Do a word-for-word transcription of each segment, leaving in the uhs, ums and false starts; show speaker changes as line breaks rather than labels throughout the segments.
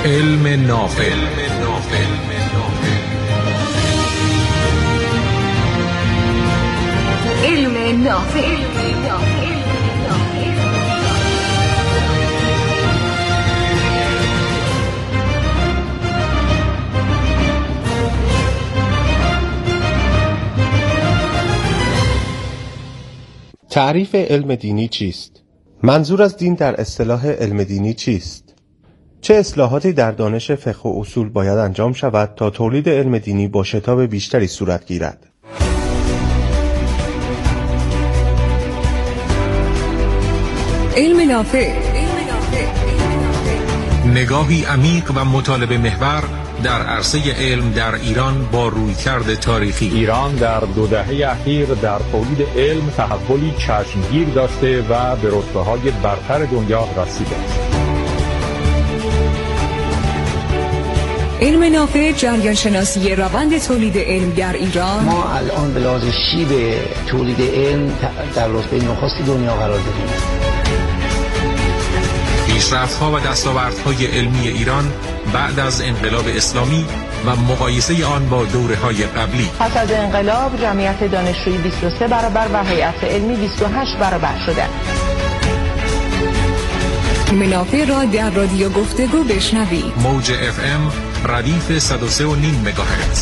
علم نافع.
علم نافع.
تعریف علم دینی چیست؟ منظور از دین در اصطلاح علم دینی چیست؟ چه اصلاحاتی در دانش فقه و اصول باید انجام شود تا تولید علم دینی با شتاب بیشتری صورت گیرد؟
علم نافع.
نگاهی عمیق و مطالبه محور در عرصه علم در ایران با رویکرد تاریخی.
ایران در دو دهه اخیر در تولید علم تحولی چشمگیر داشته و به رتبه‌های برتر دنیا رسیده است.
علم نافع جریان شناسی روند تولید علم در ایران.
ما الان به لحاظ شیب تولید علم در رتبه نخست دنیا قرار داریم.
پیشرفت‌ها و دستاوردهای علمی ایران بعد از انقلاب اسلامی و مقایسه آن با دوره‌های قبلی.
پس از انقلاب جمعیت دانشجویی بیست و سه برابر و هیئت علمی بیست و هشت برابر شده.
منافع را در رادیو گفتگو بشنوید.
موج اف ام ردیف صد و سه و نیم مگاهرتز.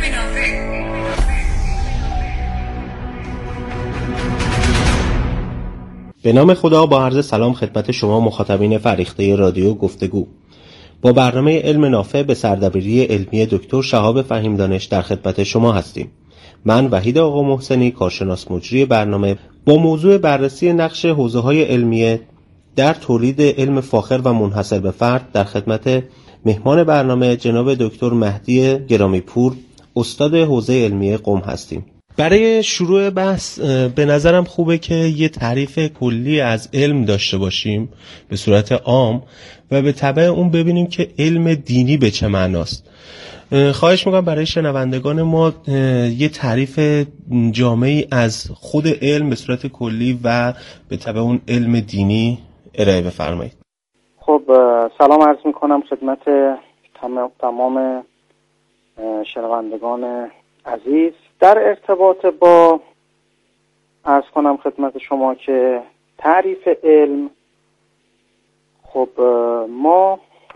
به نام خدا، با عرض سلام خدمت شما مخاطبین فریخته رادیو گفتگو. با برنامه علم نافع به سردبیری علمی دکتر شهاب فهیم دانش در خدمت شما هستیم. من وحید آقا محسنی، کارشناس مجری برنامه، با موضوع بررسی نقش حوزه‌های علمیه در تولید علم فاخر و منحصر به فرد در خدمت مهمان برنامه جناب دکتر مهدی گرامی پور، استاد حوزه علمیه قم هستیم. برای شروع بحث به نظرم خوبه که یه تعریف کلی از علم داشته باشیم به صورت عام و به تبع اون ببینیم که علم دینی به چه معناست. خواهش میکنم برای شنوندگان ما یه تعریف جامعی از خود علم به صورت کلی و به تبع اون علم دینی ارائه بفرمایید.
خب سلام عرض میکنم خدمت تمام شنوندگان عزیز. در ارتباط با عرض کنم خدمت شما که تعریف علم، خب ما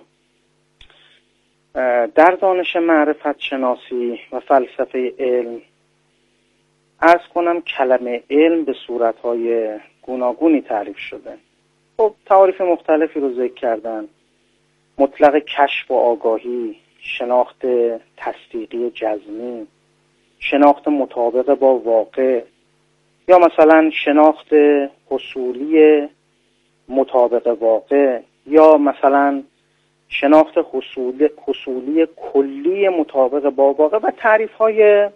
در دانش معرفت شناسی و فلسفه علم عرض کنم کلمه علم به صورتهای گوناگونی تعریف شده. خب تعریف مختلفی رو ذکر کردن: مطلق کشف و آگاهی، شناخت تصدیقی جزمی، شناخت مطابق با واقع، یا مثلا شناخت حصولی مطابق واقع، یا مثلا شناخت حصولی, حصولی کلی مطابق با واقع و تعریف های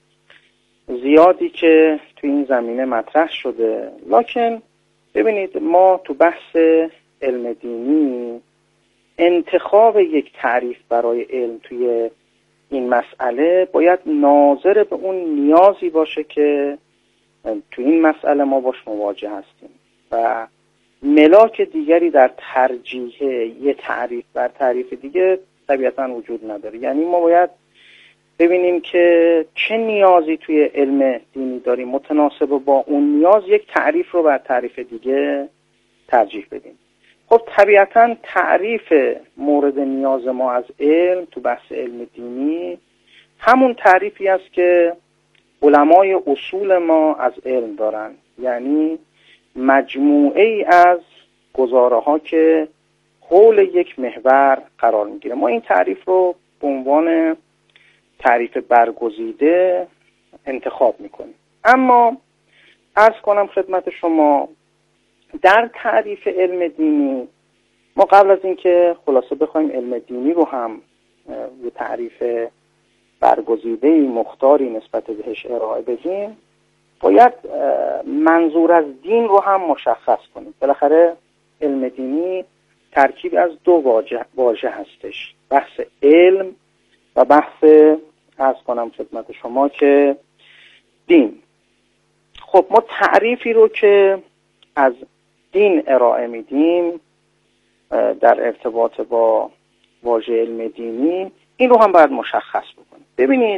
زیادی که تو این زمینه مطرح شده. لکن ببینید، ما تو بحث علم دینی انتخاب یک تعریف برای علم توی این مسئله باید ناظر به اون نیازی باشه که تو این مسئله ما باش مواجه هستیم و ملاک دیگری در ترجیح یه تعریف بر تعریف دیگه طبیعتاً وجود نداره. یعنی ما باید ببینیم که چه نیازی توی علم دینی داریم، متناسب با اون نیاز یک تعریف رو بر تعریف دیگه ترجیح بدیم. خب طبیعتاً تعریف مورد نیاز ما از علم تو بحث علم دینی همون تعریفی است که علمای اصول ما از علم دارن، یعنی مجموعه ای از گزاره ها که حول یک محور قرار میگیره. ما این تعریف رو به عنوان تعریف برگزیده انتخاب میکنیم. اما عرض کنم خدمت شما، در تعریف علم دینی ما قبل از اینکه خلاصه بخوایم علم دینی رو هم یه تعریف برگزیده‌ای مختاری نسبت بهش ارائه بدیم، باید منظور از دین رو هم مشخص کنیم. بالاخره علم دینی ترکیب از دو واژه واژه هستش: بحث علم و بحث عرض کنم خدمت شما که دین. خب ما تعریفی رو که از دین ارائه میدیم در ارتباط با واژه علم دینی، این رو هم باید مشخص بکنیم. ببینید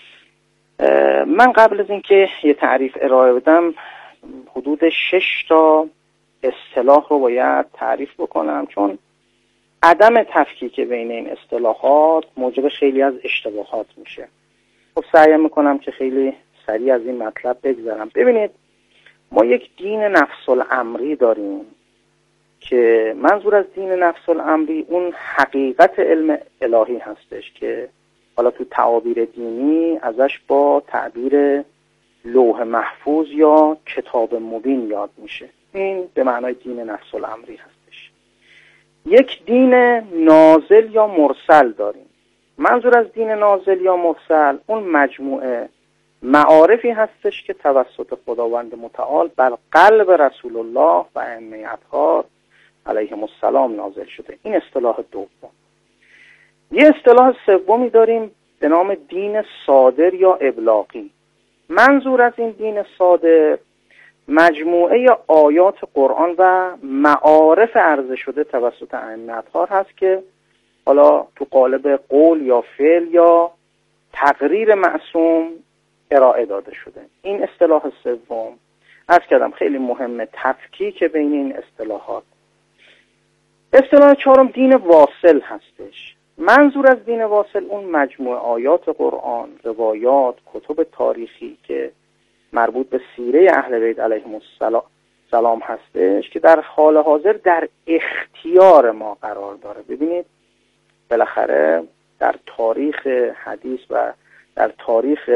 من قبل از اینکه یه تعریف ارائه بدم حدود شش تا اصطلاح رو باید تعریف بکنم، چون عدم تفکیک بین این اصطلاحات موجب خیلی از اشتباهات میشه. خب سعی میکنم که خیلی سریع از این مطلب بگذرم. ببینید ما یک دین نفس الامری داریم که منظور از دین نفس الامری اون حقیقت علم الهی هستش که حالا تو تعابیر دینی ازش با تعبیر لوح محفوظ یا کتاب مبین یاد میشه. این به معنای دین نفس الامری هستش. یک دین نازل یا مرسل داریم. منظور از دین نازل یا مرسل اون مجموعه معارفی هستش که توسط خداوند متعال بر قلب رسول الله و ائمه اطهار علیهم السلام نازل شده. این اصطلاح دوم. یه اصطلاح سومی داریم به نام دین صادر یا ابلاغی. منظور از این دین صادر مجموعه آیات قرآن و معارف عرضه شده توسط ائمه اطهار هست که حالا تو قالب قول یا فعل یا تقریر معصوم ارائه داده شده. این اصطلاح سوم. عرض کردم خیلی مهمه تفکیک بین این اصطلاحات. اصطلاح چهارم دین واصل هستش. منظور از دین واصل اون مجموعه آیات قرآن، روایات، کتب تاریخی که مربوط به سیره اهل بیت علیهم السلام هستش که در حال حاضر در اختیار ما قرار داره. ببینید بالاخره در تاریخ حدیث و در تاریخ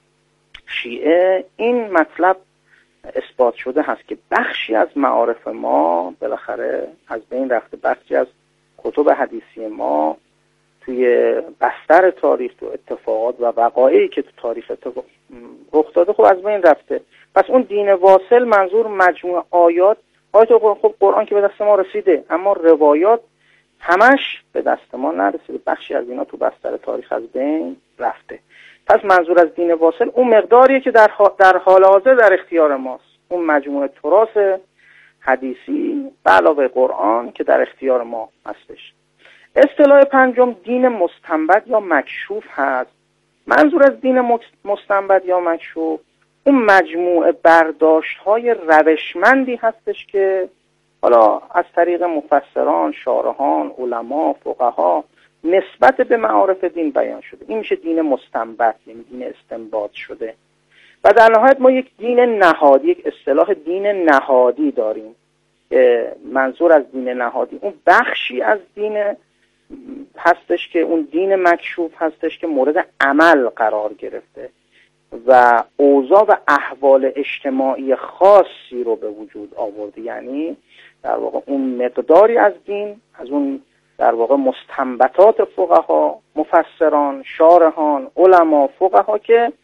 شیعه این مطلب اثبات شده هست که بخشی از معارف ما بالاخره از بین رفته، بخشی از کتب حدیثی ما توی بستر تاریخ، تو اتفاقات و وقایعی که تو تاریخ اتفاق رخ داده خب از بین رفته. پس اون دین واصل منظور مجموع آیات آیات قرآن. خب قرآن که به دست ما رسیده اما روایات همش به دست ما نرسیده، بخشی از اینا تو بستر تاریخ از بین رفته. پس منظور از دین واصل اون مقداریه که در در حال حاضر در اختیار ماست، اون مجموعه تراث حدیثی به علاوه قرآن که در اختیار ما هستش. اصطلاح پنجم دین مستنبط یا مکشوف هست. منظور از دین مستنبط یا مکشوف اون مجموعه برداشت‌های روشمندی هستش که حالا از طریق مفسران، شارحان، علما، فقها نسبت به معارف دین بیان شده. این میشه دین مستنبط، یعنی دین استنباط شده. و در نهایت ما یک دین نهادی، یک اصطلاح دین نهادی داریم. منظور از دین نهادی اون بخشی از دین هستش که اون دین مکشوف هستش که مورد عمل قرار گرفته و اوضاع و احوال اجتماعی خاصی رو به وجود آورده. یعنی در واقع اون مقداری از دین، از اون در واقع مستنبطات فقها، مفسران، شارحان، علما، فقها که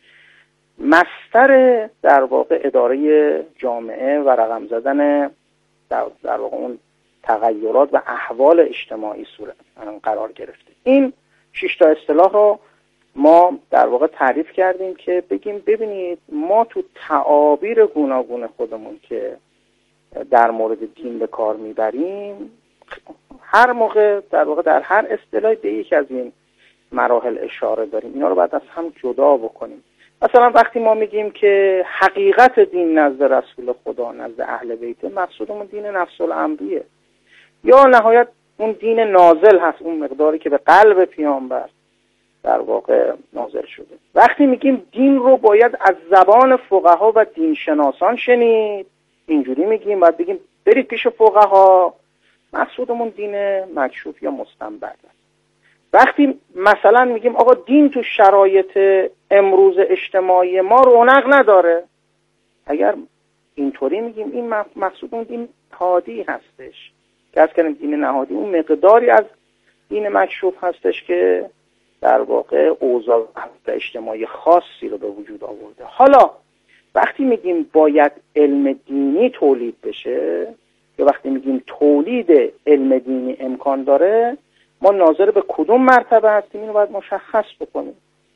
مصدر در واقع اداره جامعه و رقم زدن در, در واقع اون تغییرات و احوال اجتماعی صورت قرار گرفته. این شش تا اصطلاح رو ما در واقع تعریف کردیم که بگیم ببینید ما تو تعابیر گوناگون خودمون که در مورد دین به کار میبریم هر موقع در واقع در هر اصطلاحی به یک از این مراحل اشاره داریم. اینا رو باید از هم جدا بکنیم. مثلا وقتی ما میگیم که حقیقت دین نزد رسول خدا، نزد اهل بیت، مقصودمون دین نفس الامریه یا نهایت اون دین نازل هست، اون مقداری که به قلب پیامبر در واقع نازل شده. وقتی میگیم دین رو باید از زبان فقها و دین شناسان شنید، اینجوری میگیم، باید بگیم برید پیش فقها، مقصودمون دین مکشوف یا مستنبط است. وقتی مثلا میگیم آقا دین تو شرایط امروز اجتماعی ما رونق نداره، اگر اینطوری میگیم این مقصودمون دین نهادی هستش که از کنیم دین نهادی اون مقداری از دین مکشوف هستش که در واقع اوضاع اجتماعی خاصی رو به وجود آورده. حالا وقتی میگیم باید علم دینی تولید بشه یا وقتی میگیم تولید علم دینی امکان داره، ما ناظر به کدوم مرتبه هستیم اینو باید مشخص بکنیم.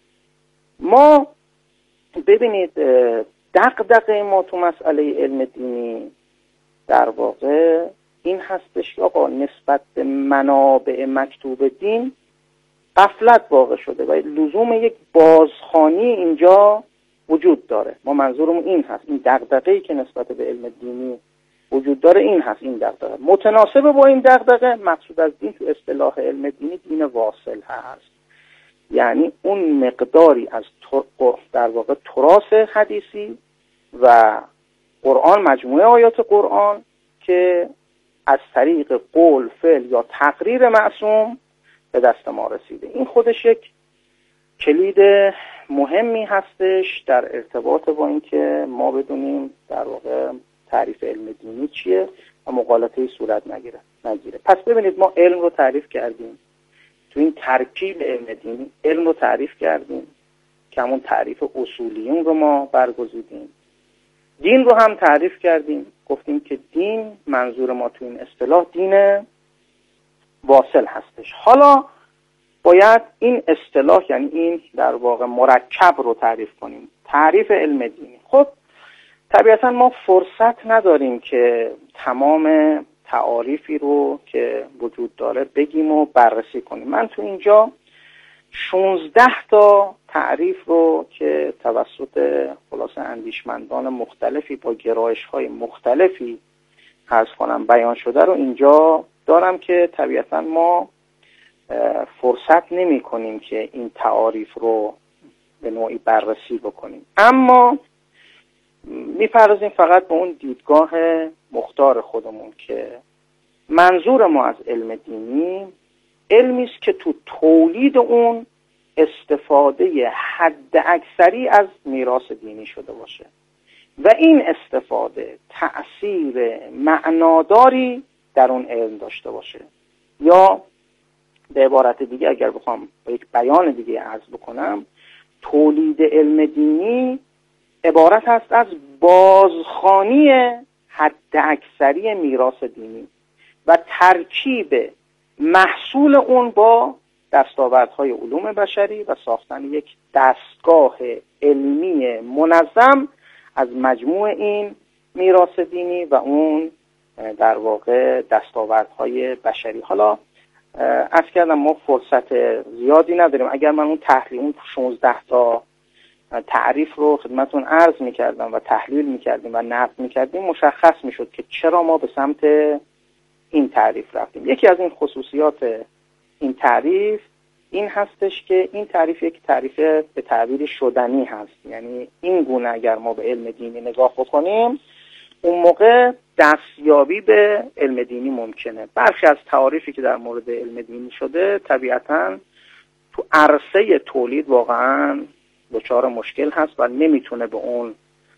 ما ببینید دغدغه ما تو مسئله علم دینی در واقع این هستش که آقا نسبت به منابع مکتوب دین غفلت واقع شده و لزوم یک بازخوانی اینجا وجود داره. ما منظورمون این هست، این دغدغه‌ای که نسبت به علم دینی وجود داره این هست. این دغدغه متناسب با این دغدغه مقصود از دین تو اصطلاح علم دینی دین واصل هست، یعنی اون مقداری از در واقع تراث حدیثی و قرآن، مجموعه آیات قرآن که از طریق قول، فعل یا تقریر معصوم به دست ما رسیده. این خودش یک کلید مهمی هستش در ارتباط با این که ما بدونیم در واقع تعریف علم دینی چیه و مغالطه‌ای صورت نگیره نگیره. پس ببینید ما علم رو تعریف کردیم، تو این ترکیب علم دینی علم رو تعریف کردیم که همون تعریف اصولیون رو ما برگزیدیم. دین رو هم تعریف کردیم، گفتیم که دین منظور ما تو این اصطلاح دین واصل هستش. حالا باید این اصطلاح یعنی این در واقع مرکب رو تعریف کنیم، تعریف علم دینی. خب طبیعتا ما فرصت نداریم که تمام تعاریفی رو که وجود داره بگیم و بررسی کنیم. من تو اینجا شانزده تا تعریف رو که توسط خلاصه اندیشمندان مختلفی با گرایش‌های مختلفی عرض کنم بیان شده رو اینجا دارم که طبیعتا ما فرصت نمی کنیم که این تعاریف رو به نوعی بررسی بکنیم، اما میپردازیم فقط به اون دیدگاه مختار خودمون که منظور ما از علم دینی علمی است که تو تولید اون استفاده حد اکثری از میراث دینی شده باشه و این استفاده تأثیر معناداری در اون علم داشته باشه، یا به عبارت دیگه اگر بخوام با یک بیان دیگه عرض بکنم، تولید علم دینی عبارت هست از بازخوانی حد اکثری میراث دینی و ترکیب محصول اون با دستاوردهای علوم بشری و ساختن یک دستگاه علمی منظم از مجموع این میراث دینی و اون در واقع دستاوردهای بشری. حالا عرض کردم ما فرصت زیادی نداریم. اگر من اون تحلیل اون شانزده تا تعریف رو خدمتون عرض میکردم و تحلیل میکردیم و نقد میکردیم مشخص میشد که چرا ما به سمت این تعریف رفتیم. یکی از این خصوصیات این تعریف این هستش که این تعریف یک تعریف به تعبیر شدنی هست، یعنی این گونه اگر ما به علم دینی نگاه بکنیم اون موقع دستیابی به علم دینی ممکنه. برخی از تعاریفی که در مورد علم دینی شده طبیعتاً تو عرصه تولید واقعاً دچار مشکل هست و نمیتونه به اون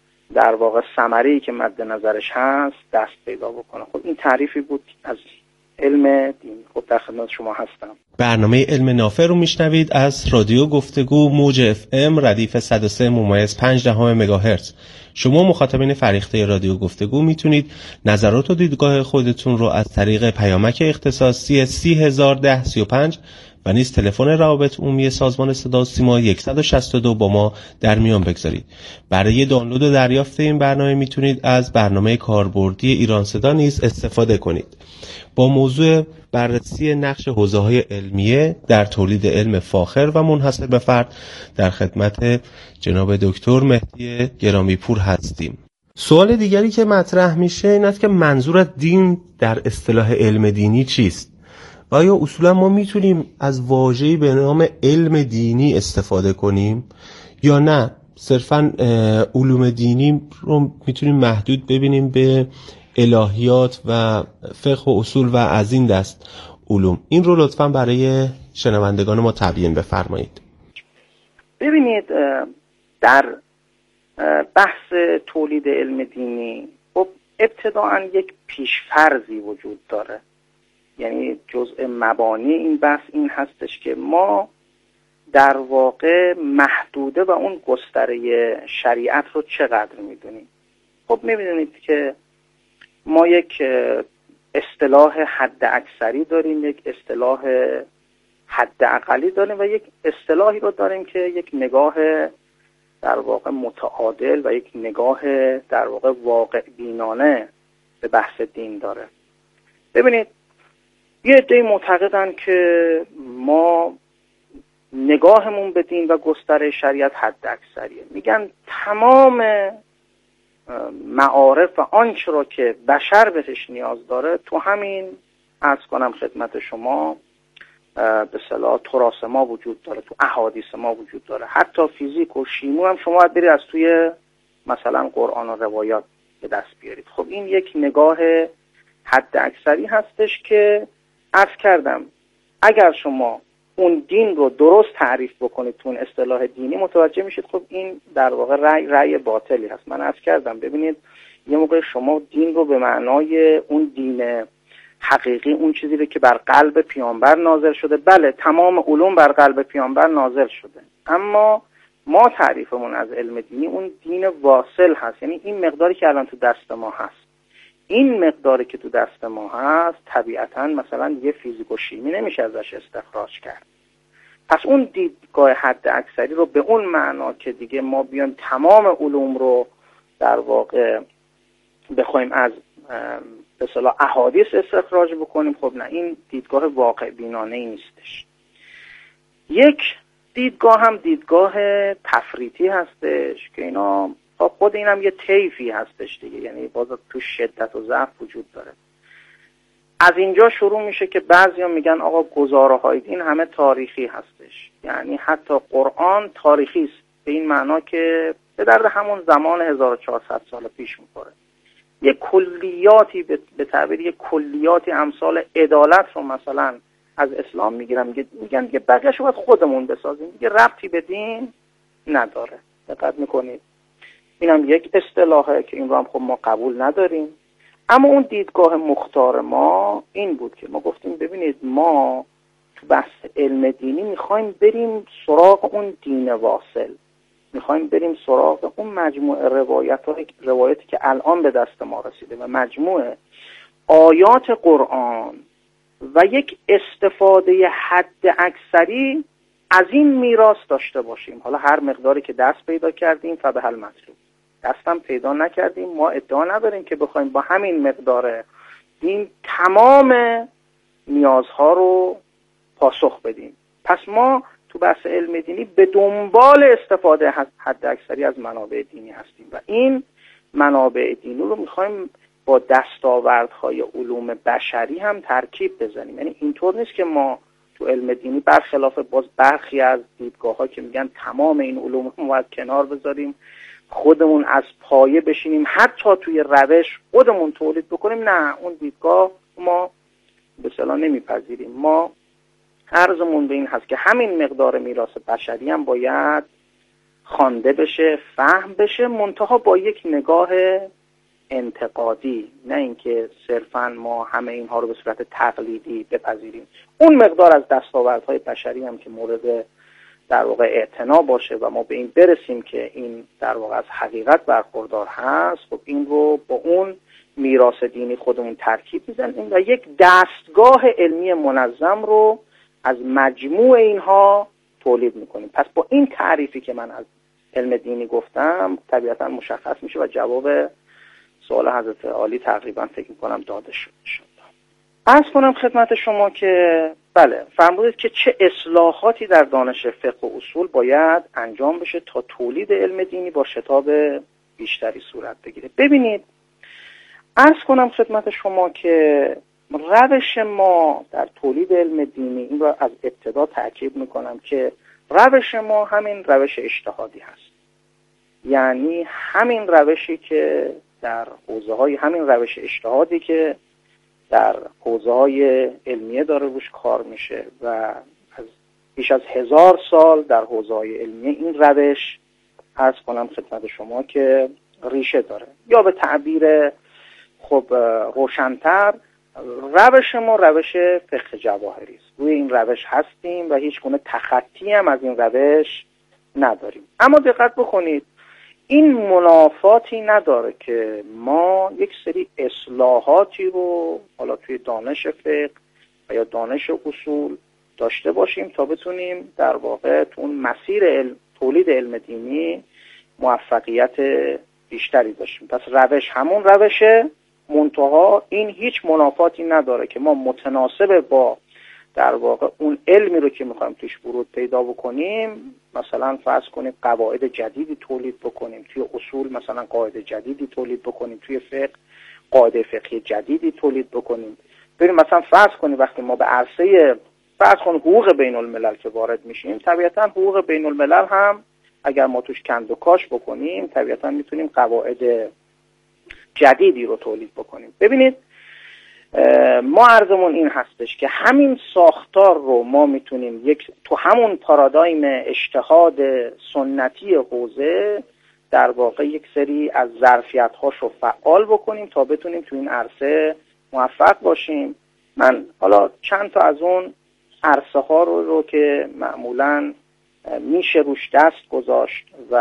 در واقع ثمره‌ای که مد نظرش هست دست پیدا بکنه. خب این تعریفی بود از علم دینی. خب در خدمت شما هستم.
برنامه علم نافع رو میشنوید از رادیو گفتگو موج اف ام ردیف صد و سه ممیز پنج دهم مگاهرتز. شما مخاطبین فریخته رادیو گفتگو میتونید نظرات و دیدگاه خودتون رو از طریق پیامک اختصاصی سی هزار ده سی و پنج و نیز تلفن روابط عمومی سازمان صدا و سیما صد و شصت و دو با ما در میان بگذارید. برای دانلود و دریافت این برنامه میتونید از برنامه کاربردی ایران صدا نیز استفاده کنید. با موضوع بررسی نقش حوزه‌های علمیه در تولید علم فاخر و منحصر به فرد در خدمت جناب دکتر مهدی گرامی پور هستیم. سوال دیگری که مطرح میشه این است که منظور از دین در اصطلاح علم دینی چیست؟ و آیا اصولا ما میتونیم از واژه‌ای به نام علم دینی استفاده کنیم یا نه صرفاً علوم دینی رو میتونیم محدود ببینیم به الهیات و فقه و اصول و از این دست علوم؟ این رو لطفاً برای شنوندگان ما تبیین بفرمایید.
ببینید در بحث تولید علم دینی خب ابتداعاً یک پیشفرضی وجود داره، یعنی جزء مبانی این بحث این هستش که ما در واقع محدوده و اون گستره شریعت رو چقدر میدونیم. خب میبینید که ما یک اصطلاح حد اکثری داریم، یک اصطلاح حد اقلی داریم و یک اصطلاحی رو داریم که یک نگاه در واقع متعادل و یک نگاه در واقع واقع بینانه به بحث دین داره. ببینید یه عده‌ای معتقدن که ما نگاهمون به دین و گسترش شریعت حد اکثریه. میگن تمام معارف و آنچه را که بشر بهش نیاز داره تو همین عرض کنم خدمت شما به اصطلاح تراث ما وجود داره، تو احادیث ما وجود داره. حتی فیزیک و شیمی هم شما باید برید از توی مثلا قرآن و روایات به دست بیارید. خب این یک نگاه حد اکثری هستش که عرض کردم اگر شما اون دین رو درست تعریف بکنید تو اون اصطلاح دینی متوجه میشید خب این در واقع رأی رأی باطلی هست. من عرض کردم ببینید یه موقع شما دین رو به معنای اون دین حقیقی، اون چیزی رو که بر قلب پیامبر نازل شده، بله تمام علوم بر قلب پیامبر نازل شده، اما ما تعریفمون از علم دینی اون دین واصل هست. یعنی این مقداری که الان تو دست ما هست، این مقداری که تو دست ما هست طبیعتاً مثلا یه فیزیک و شیمی نمیشه ازش استخراج کرد. پس اون دیدگاه حد اکثری رو به اون معنا که دیگه ما بیان تمام علوم رو در واقع بخوایم از به اصطلاح احادیث استخراج بکنیم، خب نه، این دیدگاه واقع بینانه ای نیستش. یک دیدگاه هم دیدگاه تفریطی هستش که اینا خود اینم یه طیفی هستش دیگه، یعنی باز تو شدت و ضعف وجود داره. از اینجا شروع میشه که بعضیا میگن آقا گزاره های دین همه تاریخی هستش، یعنی حتی قرآن تاریخی است به این معنا که به درد همون زمان هزار و چهارصد سال پیش میخوره. یه کلیاتی به تعبیر یه کلیاتی امثال عدالت رو مثلا از اسلام میگیرن، میگن که بقیه‌شو باید خودمون بسازیم، دیگه ربطی به دین نداره. دقت میکنید؟ اینم یک اصطلاحه که این رو هم خب ما قبول نداریم. اما اون دیدگاه مختار ما این بود که ما گفتیم ببینید ما تو بحث علم دینی میخوایم بریم سراغ اون دین واصل، میخوایم بریم سراغ اون مجموعه روایت روایتی که الان به دست ما رسیده و مجموعه آیات قرآن و یک استفاده حد اکثری از این میراث داشته باشیم. حالا هر مقداری که دست پیدا کردیم فبحل مطلوب، دستم پیدا نکردیم ما ادعا نداریم که بخوایم با همین مقدار دین تمام نیازها رو پاسخ بدیم. پس ما تو بحث علم دینی به دنبال استفاده حد اکثری از منابع دینی هستیم و این منابع دینی رو میخوایم با دستاوردهای علوم بشری هم ترکیب بزنیم. یعنی اینطور نیست که ما تو علم دینی برخلاف باز برخی از دیدگاه ها که میگن تمام این علوم رو باید کنار بذاریم، خودمون از پایه بشینیم، حتی توی روش خودمون تولید بکنیم، نه، اون دیدگاه ما به اصطلاح نمیپذیریم. ما عرضمون به این هست که همین مقدار میراث بشری هم باید خوانده بشه، فهم بشه، منتها با یک نگاه انتقادی، نه اینکه صرفاً ما همه اینها رو به صورت تقلیدی بپذیریم. اون مقدار از دستاوردهای بشری هم که مورد در واقع اعتنا باشه و ما به این برسیم که این در واقع از حقیقت برخوردار هست، خب این رو با اون میراث دینی خودمون ترکیب میزنیم و یک دستگاه علمی منظم رو از مجموع اینها تولید میکنیم. پس با این تعریفی که من از علم دینی گفتم طبیعتا مشخص میشه و جواب سوال حضرت عالی تقریبا فکر میکنم داده شد. عرض کنم خدمت شما که بله فرمودید که چه اصلاحاتی در دانش فقه و اصول باید انجام بشه تا تولید علم دینی با شتاب بیشتری صورت بگیره. ببینید عرض کنم خدمت شما که روش ما در تولید علم دینی، این را از ابتدا تاکید میکنم که روش ما همین روش اجتهادی هست، یعنی همین روشی که در حوزه های همین روش اجتهادی که در حوزه های علمیه داره روش کار میشه و از بیش از هزار سال در حوزه های علمیه این روش عرض کنم خدمت شما که ریشه داره. یا به تعبیر خب روشن‌تر، روش ما روش فقه جواهری است. روی این روش هستیم و هیچ گونه تخطی هم از این روش نداریم. اما دقت بکنید این منافاتی نداره که ما یک سری اصلاحاتی رو حالا توی دانش فقه و یا دانش اصول داشته باشیم تا بتونیم در واقع تو اون مسیر علم، تولید علم دینی موفقیت بیشتری داشتیم. پس روش همون روشه، منتها این هیچ منافاتی نداره که ما متناسب با در واقع اون علمی رو که میخوایم توش ورود پیدا بکنیم، مثلا فرض کنیم قواعد جدیدی تولید بکنیم، توی اصول مثلا قاعده جدیدی تولید بکنیم، توی فقه قاعده فقهی جدیدی تولید بکنیم. بریم مثلا فرض کنیم وقتی ما به عرصه فرض کنیم حقوق بین الملل که وارد میشیم، طبیعتا حقوق بین الملل هم اگر ما توش کند و کاش بکنیم طبیعتا میتونیم قواعد جدیدی رو تولید بکنیم. ببینید ما عرضمون این هستش که همین ساختار رو ما میتونیم یک تو همون پارادایم اجتهاد سنتی حوزه در واقع یک سری از ظرفیت‌هاش رو فعال بکنیم تا بتونیم تو این عرصه موفق باشیم. من حالا چند تا از اون عرصه ها رو, رو که معمولاً میشه روش دست گذاشت و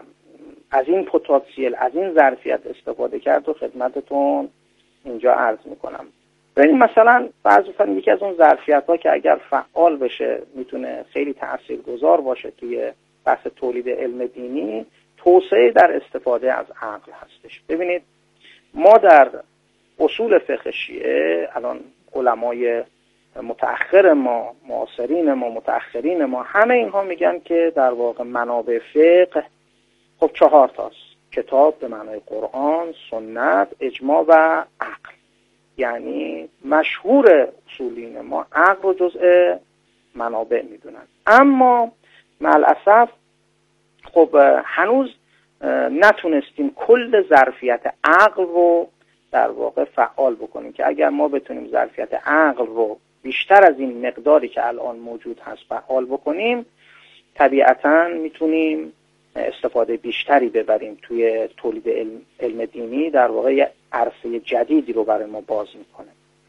از این پتانسیل، از این ظرفیت استفاده کرد و خدمتتون اینجا عرض میکنم. ببینید مثلا فرض کنید یکی از اون ظرفیت‌ها که اگر فعال بشه میتونه خیلی تاثیرگذار باشه توی بحث تولید علم دینی، توسعه در استفاده از عقل هستش. ببینید ما در اصول فقه شیعه الان علمای متأخر ما، معاصرین ما، متأخرین ما، همه اینها میگن که در واقع منابع فقه خب چهار تاست: کتاب به معنای قرآن، سنت، اجماع و عقل. یعنی مشهور اصولین ما عقل رو جزء منابع میدونن، اما مع خب هنوز نتونستیم کل ظرفیت عقل رو در واقع فعال بکنیم که اگر ما بتونیم ظرفیت عقل رو بیشتر از این مقداری که الان موجود هست فعال بکنیم، طبیعتاً میتونیم استفاده بیشتری ببریم توی تولید علم, علم دینی، در واقع یه عرصه جدیدی رو برای ما باز میکنه.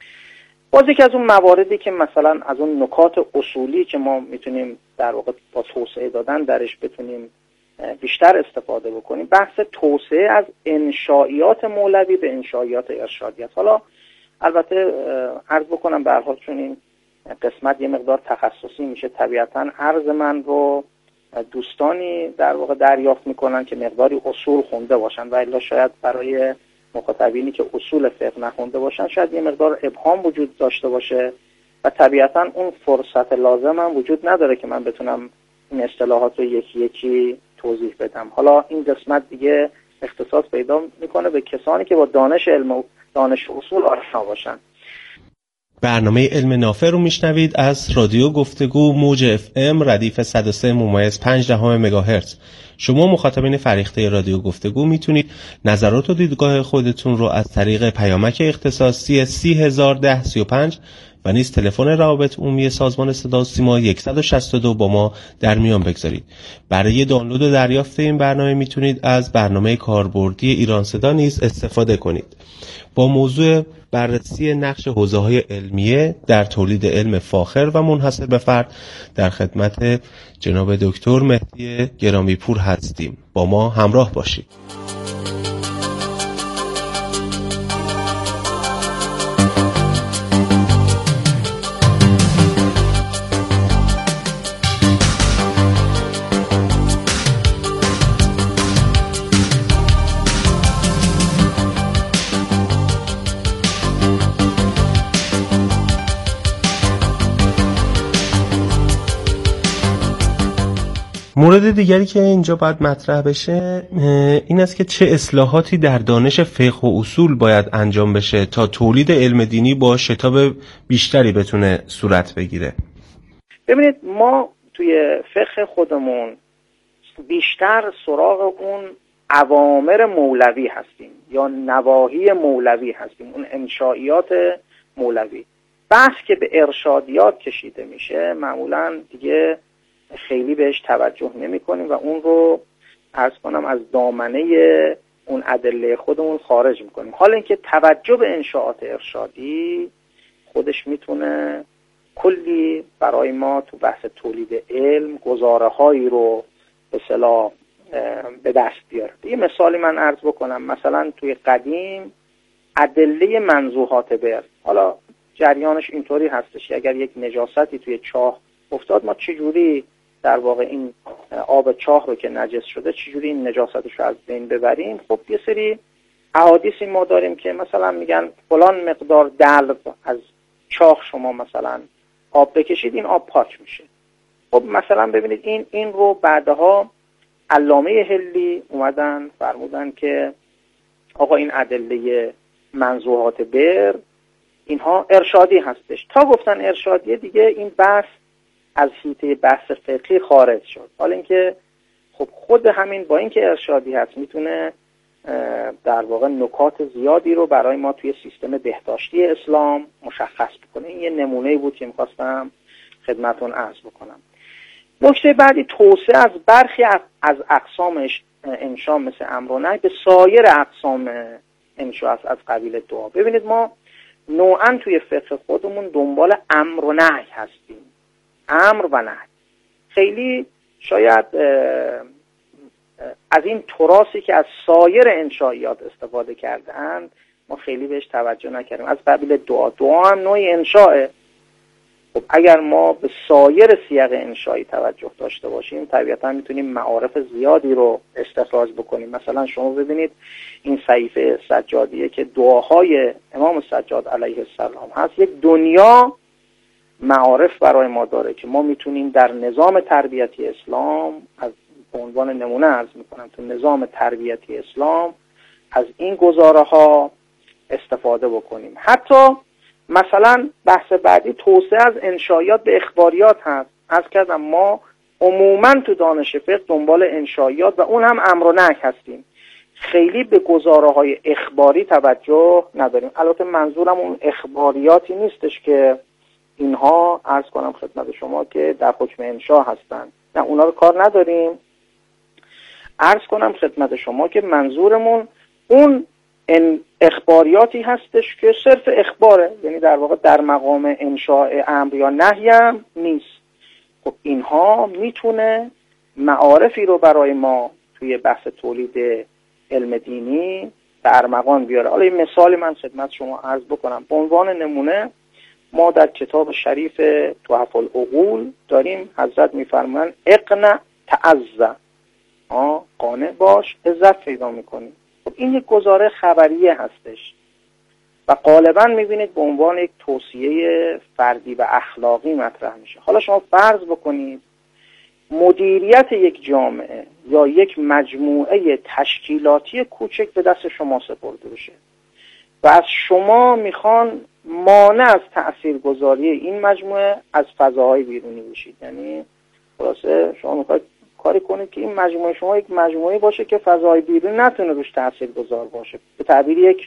باز یکی از اون مواردی که مثلا از اون نکات اصولی که ما میتونیم در واقع با توسعه دادن درش بتونیم بیشتر استفاده بکنیم، بحث توسعه از انشائیات مولوی به انشائیات ارشادیات. حالا البته عرض بکنم به هر حال چون این قسمت یه مقدار تخصصی میشه، طبیعتاً عرض من رو دوستانی در واقع دریافت میکنن که مقداری اصول خونده باشن و الا شاید برای مخاطبینی که اصول فقه نخونده باشن شاید یه مقدار ابهام وجود داشته باشه و طبیعتاً اون فرصت لازم هم وجود نداره که من بتونم این اصطلاحات رو یکی یکی توضیح بدم. حالا این قسمت دیگه اختصاص پیدا میکنه به کسانی که با دانش علم و دانش اصول آشنا باشن.
برنامه علم نافع رو میشنوید از رادیو گفتگو موج اف ام ردیف صد و سه ممیز پنج دهم مگاهرتز. شما مخاطبین فریخته رادیو گفتگو میتونید نظرات و دیدگاه خودتون رو از طریق پیامک اختصاصی سی هزار ده سی و پنج و نیز تلفن روابط عمومی سازمان صدا و سیما صد و شصت و دو با ما در میان بگذارید. برای دانلود و دریافت این برنامه میتونید از برنامه کاربردی ایران صدا نیز استفاده کنید. با موضوع بررسی نقش حوزه‌های علمیه در تولید علم فاخر و منحصر به فرد در خدمت جناب دکتر مهدی گرامی پور هستیم. با ما همراه باشید. مورد دیگری که اینجا باید مطرح بشه این است که چه اصلاحاتی در دانش فقه و اصول باید انجام بشه تا تولید علم دینی با شتاب بیشتری بتونه صورت بگیره.
ببینید ما توی فقه خودمون بیشتر سراغ اون اوامر مولوی هستیم یا نواهی مولوی هستیم، اون انشائیات مولوی. بحث که به ارشادیات کشیده میشه معمولاً دیگه خیلی بهش توجه نمی کنیم و اون رو عرض کنم از دامنه اون ادله خودمون خارج میکنیم. حالا اینکه توجه به انشاءات ارشادی خودش میتونه کلی برای ما تو بحث تولید علم گزاره هایی رو به اصطلاح به دست بیاره. یه مثالی من عرض بکنم، مثلا توی قدیم ادله منزوحات بر، حالا جریانش اینطوری هستش که اگر یک نجاستی توی چاه افتاد ما چجوری در واقع این آب چاه رو که نجس شده چجوری این نجاستش رو از بین ببریم. خب یه سری احادیثی ما داریم که مثلا میگن فلان مقدار دلو از چاخ شما مثلا آب بکشید این آب پاک میشه. خب مثلا ببینید این این رو بعدها علامه هلی اومدن فرمودن که آقا این ادله منزوحات بر اینها ارشادی هستش. تا گفتن ارشادیه دیگه این بحث از حیطه بحث فقهی خارج شد. حالا اینکه خب خود همین با اینکه ارشادی هست میتونه در واقع نکات زیادی رو برای ما توی سیستم بهداشتی اسلام مشخص بکنه. این یه نمونه‌ای بود که می‌خواستم خدمتون عرض بکنم. نکته بعدی توسعه از برخی از اقسام انشا مثل امر و نهی به سایر اقسام انشا است از قبیل دعا. ببینید ما نوعا توی فقه خودمون دنبال امر و نهی هستیم. امر و نهی خیلی شاید از این تراثی که از سایر انشائیات استفاده کردند ما خیلی بهش توجه نکردیم. از قبیل دعا دعا هم نوعی انشائه. خب اگر ما به سایر سیاق انشایی توجه داشته باشیم طبیعتا میتونیم معارف زیادی رو استخراج بکنیم. مثلا شما ببینید این صحیفه سجادیه که دعاهای امام سجاد علیه السلام هست، یک دنیا معارف برای ما داره که ما میتونیم در نظام تربیتی اسلام، از به عنوان نمونه عرض میکنم، تو نظام تربیتی اسلام از این گزاره ها استفاده بکنیم. حتی مثلا بحث بعدی توسعه از انشائیات به اخباریات هست. از کردم ما عموما تو دانش فقه دنبال انشائیات و اون هم امر و نهی هستیم، خیلی به گزاره های اخباری توجه نداریم. البته منظورم اون اخباریاتی نیستش که اینها عرض کنم خدمت شما که در حکم انشا هستن، نه اونا رو کار نداریم. عرض کنم خدمت شما که منظورمون اون این اخباریاتی هستش که صرف اخباره، یعنی در واقع در مقام انشاء امر یا نهی هم نیست. خب اینها میتونه معارفی رو برای ما توی بحث تولید علم دینی در مقام بیاره. حالا این مثال من خدمت شما عرض بکنم. به عنوان نمونه ما در کتاب شریف تحف العقول داریم حضرت میفرمایند اقنع تعز، قانع باش عزت پیدا میکنی. خب این یک گزاره خبریه هستش و غالبا میبینید به عنوان یک توصیه فردی و اخلاقی مطرح میشه. حالا شما فرض بکنید مدیریت یک جامعه یا یک مجموعه تشکیلاتی کوچک به دست شما سپرده بشه و از شما میخوان مانع از تاثیرگذاری این مجموعه از فضاهای بیرونی بشید. یعنی خلاصه شما میخواید کاری کنید که این مجموعه شما یک مجموعه باشه که فضای بیرون نتونه روش تاثیرگذار باشه، به تعبیر یک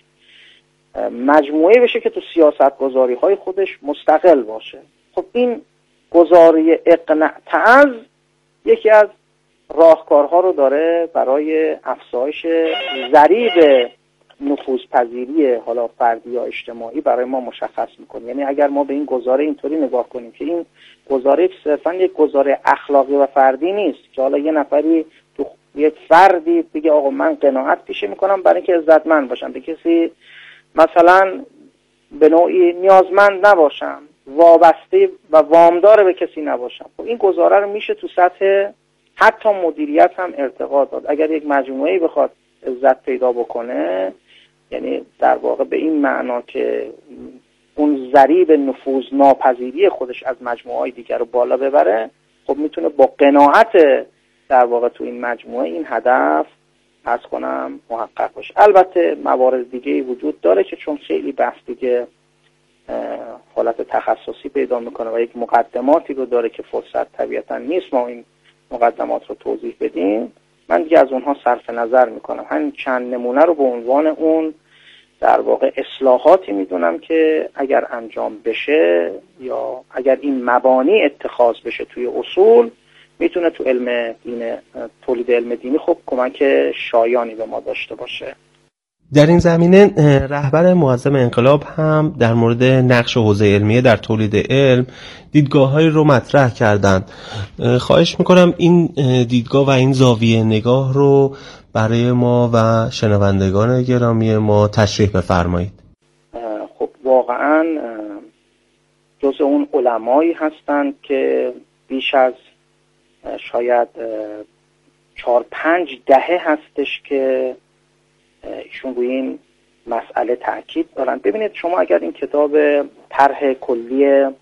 مجموعه بشه که تو سیاست گذاری های خودش مستقل باشه. خب این گزاره اقنع تعز یکی از راهکارها رو داره برای افزایش ضریب نفوذپذیری حالا فردی یا اجتماعی برای ما مشخص میکنه. یعنی اگر ما به این گزاره اینطوری نگاه کنیم که این گزاره صرفا یک گزاره اخلاقی و فردی نیست که حالا یه نفری تو یک فردی بگه آقا من قناعت پیشه میکنم برای اینکه عزتمند باشم، به کسی مثلا به نوعی نیازمند نباشم، وابسته و وامدار به کسی نباشم. خب این گزاره رو میشه تو سطح حتی مدیریت هم ارتقا داد. اگر یک مجموعه‌ای بخواد عزت پیدا بکنه، یعنی در واقع به این معنا که اون ضریب نفوذ ناپذیری خودش از مجموعه‌های دیگر رو بالا ببره، خب میتونه با قناعت در واقع تو این مجموعه این هدف عرض کنم محقق باشه. البته موارد دیگه وجود داره که چون خیلی بحث دیگه حالت تخصصی پیدا میکنه و یک مقدماتی رو داره که فرصت طبیعتا نیست ما این مقدمات رو توضیح بدیم، من دیگه از اونها صرف نظر میکنم. همین چند نمونه رو به عنوان اون در واقع اصلاحاتی میدونم که اگر انجام بشه یا اگر این مبانی اتخاذ بشه توی اصول میتونه تو علم دین، تولید علم دینی خب کمک شایانی به ما داشته باشه.
در این زمینه رهبر معظم انقلاب هم در مورد نقش حوزه علمیه در تولید علم دیدگاه‌هایی رو مطرح کردند. خواهش میکنم این دیدگاه و این زاویه نگاه رو برای ما و شنوندگان گرامی ما تشریح بفرمایید.
خب واقعا جز اون علمایی هستند که بیش از شاید چهار پنج دهه هستش که ایشون روی این مسئله تاکید دارن. ببینید شما اگر این کتاب طرح کلی